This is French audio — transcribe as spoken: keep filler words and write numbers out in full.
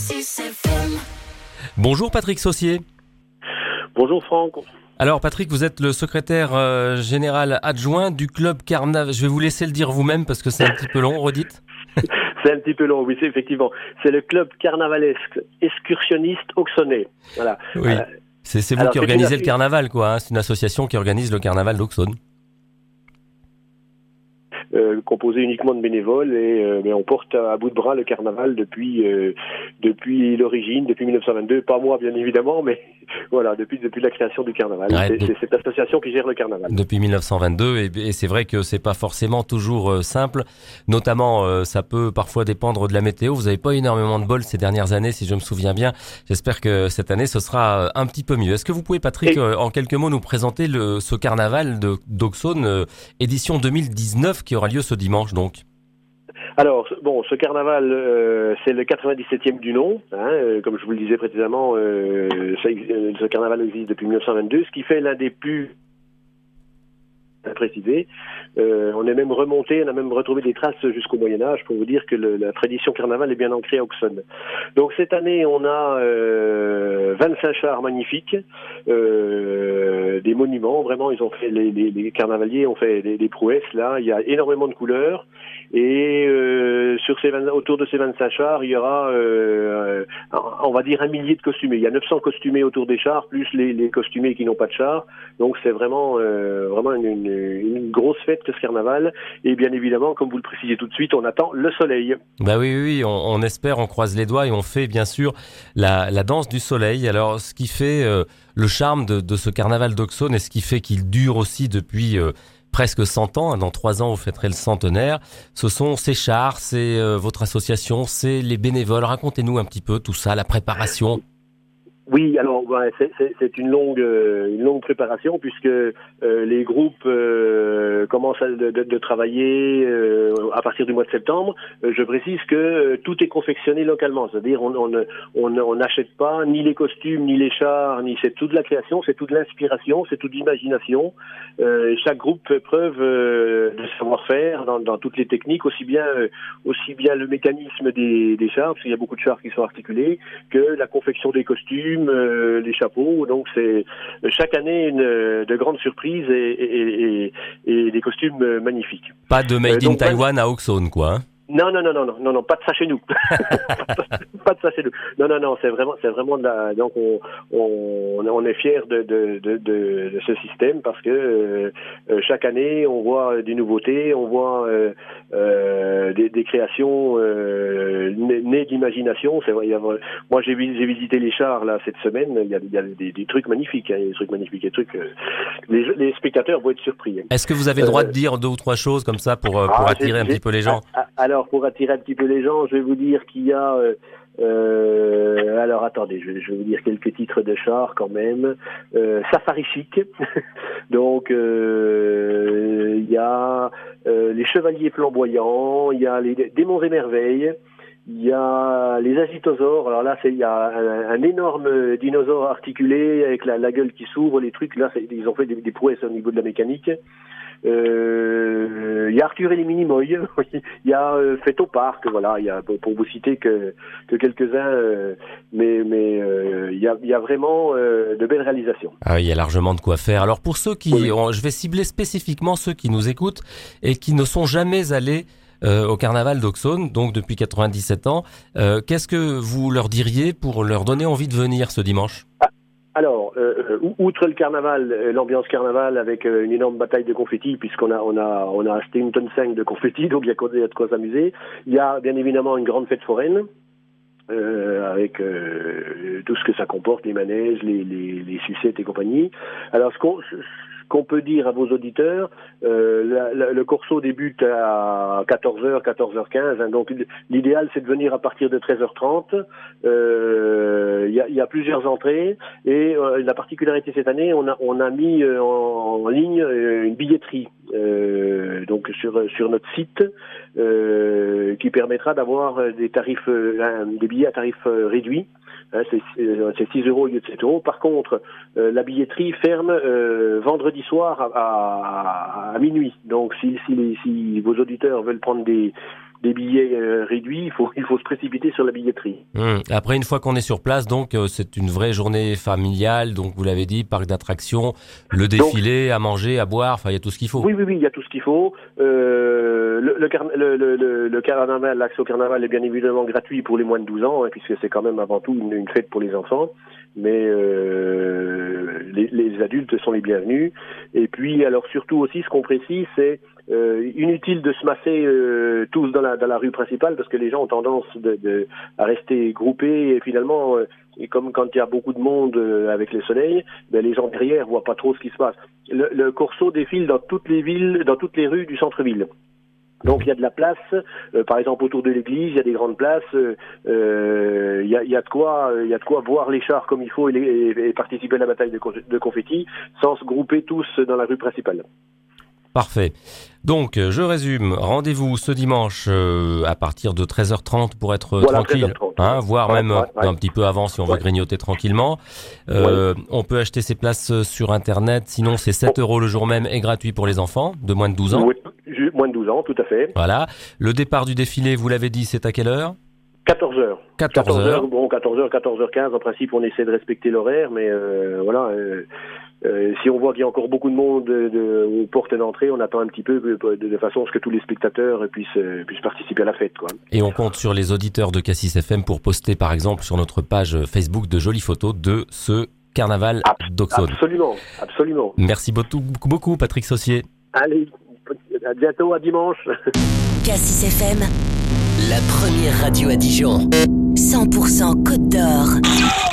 Bonjour Patrick Saucier. Bonjour Franck. Alors Patrick, vous êtes le secrétaire euh, général adjoint du club Carnaval. Je vais vous laisser le dire vous-même parce que c'est un petit peu long, redites. C'est un petit peu long, oui, c'est effectivement. C'est le club carnavalesque excursionniste auxonnais. Voilà. Oui. Euh, c'est, c'est vous alors, qui organisez une... le carnaval, quoi. Hein. C'est une association qui organise le carnaval d'Auxonne. Euh, composé uniquement de bénévoles et euh, mais on porte à, à bout de bras le carnaval depuis euh, depuis l'origine, depuis dix-neuf cent vingt-deux, pas moi bien évidemment, mais voilà, depuis depuis la création du carnaval. Ouais, c'est, de... c'est cette association qui gère le carnaval. Depuis dix-neuf cent vingt-deux et, et c'est vrai que c'est pas forcément toujours euh, simple, notamment euh, ça peut parfois dépendre de la météo. Vous avez pas énormément de bol ces dernières années si je me souviens bien. J'espère que cette année ce sera euh, un petit peu mieux. Est-ce que vous pouvez Patrick et... euh, en quelques mots nous présenter le ce carnaval de d'Auxonne euh, édition deux mille dix-neuf qui aura lieu ce dimanche donc? Alors, bon, ce carnaval, euh, c'est le quatre-vingt-dix-septième du nom, hein, euh, comme je vous le disais précédemment, euh, ça, euh, ce carnaval existe depuis dix-neuf cent vingt-deux, ce qui fait l'un des plus précisé. Euh, on est même remonté, on a même retrouvé des traces jusqu'au Moyen-Âge pour vous dire que le, la tradition carnaval est bien ancrée à Auxonne. Donc cette année, on a euh, vingt-cinq chars magnifiques, euh, des monuments, vraiment, ils ont fait, les, les, les carnavaliers ont fait des, des prouesses, là, il y a énormément de couleurs, et euh, sur ces vingt, autour de ces vingt-cinq chars, il y aura, euh, on va dire, un millier de costumés. Il y a neuf cents costumés autour des chars, plus les, les costumés qui n'ont pas de chars, donc c'est vraiment, euh, vraiment une, une une grosse fête que ce carnaval, et bien évidemment, comme vous le précisez tout de suite, on attend le soleil. Bah oui, oui, oui, on, on espère, on croise les doigts et on fait bien sûr la, la danse du soleil. Alors, ce qui fait euh, le charme de, de ce carnaval d'Auxonne et ce qui fait qu'il dure aussi depuis euh, presque cent ans, hein, dans trois ans vous fêterez le centenaire, ce sont ces chars, c'est euh, votre association, c'est les bénévoles. Racontez-nous un petit peu tout ça, la préparation. Oui, alors ouais, c'est, c'est, c'est une longue, euh, une longue préparation puisque euh, les groupes euh, commencent à, de, de, de travailler euh, à partir du mois de septembre. Euh, je précise que euh, tout est confectionné localement, c'est-à-dire on on on on n'achète pas ni les costumes, ni les chars, ni c'est toute la création, c'est toute l'inspiration, c'est toute l'imagination. Euh, chaque groupe fait preuve euh, de savoir-faire dans, dans toutes les techniques, aussi bien euh, aussi bien le mécanisme des, des chars, parce qu'il y a beaucoup de chars qui sont articulés, que la confection des costumes. Euh, les chapeaux, donc c'est chaque année une de grandes surprises et, et, et, et des costumes magnifiques. Pas de made euh, in Taïwan à Auxonne, quoi. Hein. Non, non, non, non, non, non, non, pas de ça chez nous. Pas de ça chez nous. Non, non, non, c'est vraiment, c'est vraiment de la, donc on, on, on est fiers de, de, de, de, de ce système parce que euh, chaque année on voit des nouveautés, on voit euh, euh, des, des créations euh, nées d'imagination. C'est vrai, il y a, moi j'ai, j'ai visité les chars là cette semaine, il y a, il y a des, des trucs magnifiques, hein, des trucs magnifiques, des trucs. Euh, les, les spectateurs vont être surpris. Hein. Est-ce que vous avez le droit euh, de dire deux ou trois choses comme ça pour, pour ah, attirer un petit peu les gens? Alors, pour attirer un petit peu les gens, je vais vous dire qu'il y a... Euh, euh, alors, attendez, je, je vais vous dire quelques titres de chars quand même. Euh, Safari Chic. Donc, euh, il y a euh, les Chevaliers Flamboyants, il y a les Démons et Merveilles, il y a les Agitosaures. Alors là, c'est il y a un, un énorme dinosaure articulé avec la, la gueule qui s'ouvre, les trucs. Là, c'est, ils ont fait des, des prouesses au niveau de la mécanique. Euh, il y a Arthur et les Minimoys, il y a euh, Fête au parc, voilà, il y a pour vous citer que que quelques-uns, euh, mais mais euh, il y a il y a vraiment euh, de belles réalisations. Ah oui, il y a largement de quoi faire. Alors pour ceux qui, oui. on, je vais cibler spécifiquement ceux qui nous écoutent et qui ne sont jamais allés euh, au carnaval d'Auxonne, donc depuis quatre-vingt-dix-sept ans. Euh, qu'est-ce que vous leur diriez pour leur donner envie de venir ce dimanche? Ah. Alors, euh, outre le carnaval, l'ambiance carnaval avec euh, une énorme bataille de confettis, puisqu'on a on a on a acheté une tonne cinq de confettis, donc il y a de quoi s'amuser. Il y a bien évidemment une grande fête foraine. Euh, avec euh, tout ce que ça comporte, les manèges, les, les, les sucettes et compagnie. Alors, ce qu'on, ce qu'on peut dire à vos auditeurs, euh, la, la, le corso débute à quatorze heures, quatorze heures quinze, hein, donc l'idéal c'est de venir à partir de treize heures trente. Il euh, y, a, y a plusieurs entrées et euh, la particularité cette année, on a, on a mis euh, en, en ligne euh, une billetterie. Euh, donc sur sur notre site euh, qui permettra d'avoir des tarifs euh, des billets à tarif euh, réduit. Hein, c'est, c'est six euros au lieu de sept euros. Par contre, euh, la billetterie ferme euh, vendredi samedi soir à, à, à minuit. Donc si, si, si vos auditeurs veulent prendre des, des billets euh, réduits, il faut, il faut se précipiter sur la billetterie. Mmh. Après, une fois qu'on est sur place, donc euh, c'est une vraie journée familiale. Donc vous l'avez dit, parc d'attractions, le défilé, donc, à manger, à boire, enfin il y a tout ce qu'il faut. Oui, oui, oui, il y a tout ce qu'il faut. Euh, le, le, carna- le, le, le, le carnaval, l'accès au carnaval est bien évidemment gratuit pour les moins de douze ans, hein, puisque c'est quand même avant tout une, une fête pour les enfants. Mais euh, les, les adultes sont les bienvenus. Et puis, alors surtout aussi, ce qu'on précise, c'est euh, inutile de se masser euh, tous dans la, dans la rue principale, parce que les gens ont tendance de, de, à rester groupés. Et finalement, euh, et comme quand il y a beaucoup de monde euh, avec les soleils, ben, les gens derrière voient pas trop ce qui se passe. Le, le corso défile dans toutes les villes, dans toutes les rues du centre-ville. Donc il y a de la place, euh, par exemple autour de l'église, il y a des grandes places, euh, euh, il y a, il y a de quoi, il y a de quoi voir les chars comme il faut et, les, et, et participer à la bataille de, de confettis sans se grouper tous dans la rue principale. Parfait. Donc, je résume. Rendez-vous ce dimanche euh, à partir de treize heures trente pour être voilà, tranquille, hein, voire ouais, même ouais, ouais. un petit peu avant si on ouais. veut grignoter tranquillement. Euh, ouais. On peut acheter ses places sur Internet. Sinon, c'est sept euros le jour même et gratuit pour les enfants de moins de douze ans. Oui, moins de douze ans, tout à fait. Voilà. Le départ du défilé, vous l'avez dit, c'est à quelle heure ? quatorze heures. quatorze heures. Bon, quatorze heures, quatorze heures quinze. En principe, on essaie de respecter l'horaire, mais euh, voilà. Euh, Euh, si on voit qu'il y a encore beaucoup de monde de, de, aux portes d'entrée, on attend un petit peu de, de, de façon à ce que tous les spectateurs puissent, euh, puissent participer à la fête, quoi. Et on compte sur les auditeurs de Cassis F M pour poster par exemple sur notre page Facebook de jolies photos de ce carnaval d'Auxonne. Absolument, absolument. Merci beaucoup, beaucoup Patrick Saucier. Allez, à bientôt, à dimanche. Cassis F M, la première radio à Dijon. cent pour cent Côte d'Or.